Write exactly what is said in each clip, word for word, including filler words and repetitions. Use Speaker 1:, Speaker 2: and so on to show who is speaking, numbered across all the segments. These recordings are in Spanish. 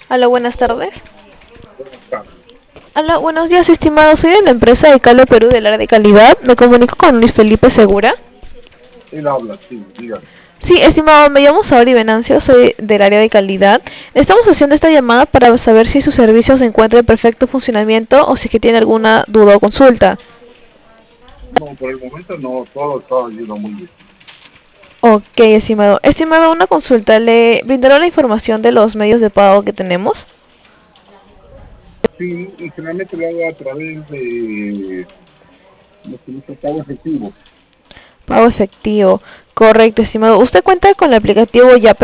Speaker 1: Hola, buenas tardes.
Speaker 2: Buenas tardes.
Speaker 1: Hola, buenos días, estimado. Soy de la empresa de Calo Perú del área de calidad. Me comunico con Luis Felipe Segura.
Speaker 2: Él habla, sí, dígame.
Speaker 1: Sí, estimado, me llamo Saori Venancio, soy del área de calidad. Estamos haciendo esta llamada para saber si su servicio se encuentra en perfecto funcionamiento o si es que tiene alguna duda o consulta.
Speaker 2: No, por el momento no, todo está yendo muy bien.
Speaker 1: Ok, estimado. Estimado, una consulta. ¿Le brindaron la información de los medios de pago que tenemos?
Speaker 2: Sí, y generalmente lo hago a través de lo que dice pago efectivo.
Speaker 1: Pago efectivo. Correcto, estimado. ¿Usted cuenta con el aplicativo Yape?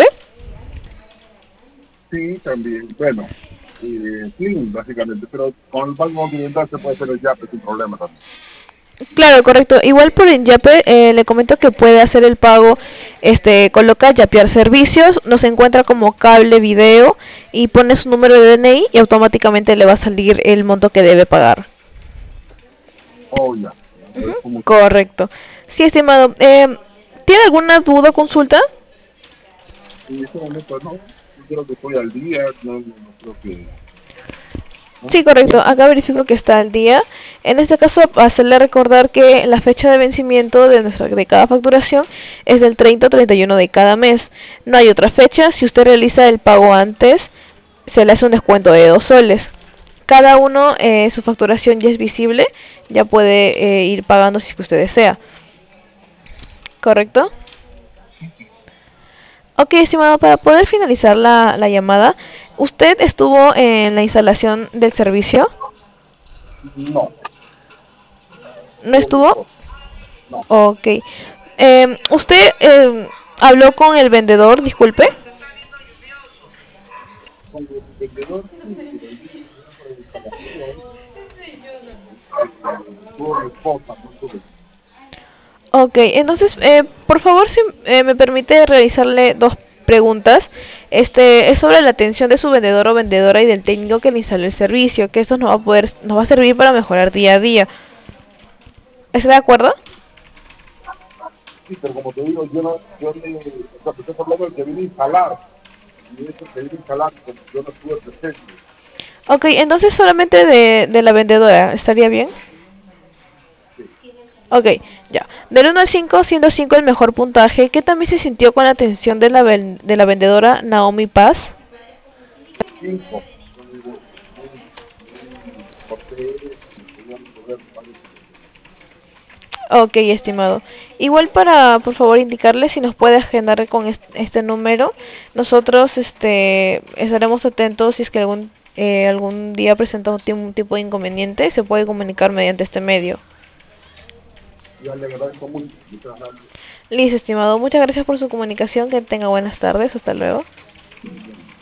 Speaker 2: Sí, también, bueno, eh, Slim básicamente, pero con el Banco Continental se puede hacer el YAPE sin problema también.
Speaker 1: Claro, correcto. Igual por en Yape eh, le comento que puede hacer el pago, este, coloca Yapear servicios, nos encuentra como cable video y pone su número de D N I y automáticamente le va a salir el monto que debe pagar.
Speaker 2: Oh, ya, le
Speaker 1: Ujú.
Speaker 2: agradezco mucho.
Speaker 1: Correcto. Sí, estimado. Eh, ¿tiene alguna duda o consulta?
Speaker 2: En este momento no, yo creo que estoy al día, no, no, no creo que... ¿no?
Speaker 1: Sí, correcto. Acá verifico que está al día. En este caso, hacerle recordar que la fecha de vencimiento de nuestra de cada facturación es del treinta o treinta y uno de cada mes. No hay otra fecha. Si usted realiza el pago antes, se le hace un descuento de dos soles. Cada uno, eh, su facturación ya es visible. Ya puede eh, ir pagando si usted desea. ¿Correcto? Ok, estimado, para poder finalizar la, la llamada, ¿usted estuvo en la instalación del servicio?
Speaker 2: No,
Speaker 1: ¿No
Speaker 2: por mi
Speaker 1: estuvo?
Speaker 2: esposa, no.
Speaker 1: Ok. Eh, ¿Usted eh, habló con el vendedor, disculpe?
Speaker 2: Con el vendedor sí, pero yo no para la instalación, eh, tuvo mi esposa, no tuve.
Speaker 1: Ok, entonces, eh, por favor, si eh, me permite realizarle dos preguntas. Este es sobre la atención de su vendedor o vendedora y del técnico que le instaló el servicio, que esto nos va a poder, nos va a servir para mejorar día a día. ¿Está de acuerdo?
Speaker 2: Sí, pero como te digo, yo no, yo me, o sea, te estoy hablando del que vine a instalar, y eso que vine a instalar, como yo no estuve presente.
Speaker 1: Ok, entonces solamente de, de la vendedora, ¿estaría bien?
Speaker 2: Sí,
Speaker 1: Ok, ya. Del uno al cinco, siendo cinco el mejor puntaje, ¿qué también se sintió con la atención de la, ven- de la vendedora Naomi Paz?
Speaker 2: cinco, fue muy bueno, muy, muy cortés, me podía resolver varios problemas.
Speaker 1: Ok, estimado. Igual para, por favor, indicarle si nos puede agendar con est- este número. Nosotros, este, estaremos atentos si es que algún, eh, algún día presenta un, ti- un tipo de inconveniente, se puede comunicar mediante este medio.
Speaker 2: Ya le agradezco mucho, muchas gracias.
Speaker 1: Listo, estimado. Muchas gracias por su comunicación. Que tenga buenas tardes. Hasta luego.
Speaker 2: Bien.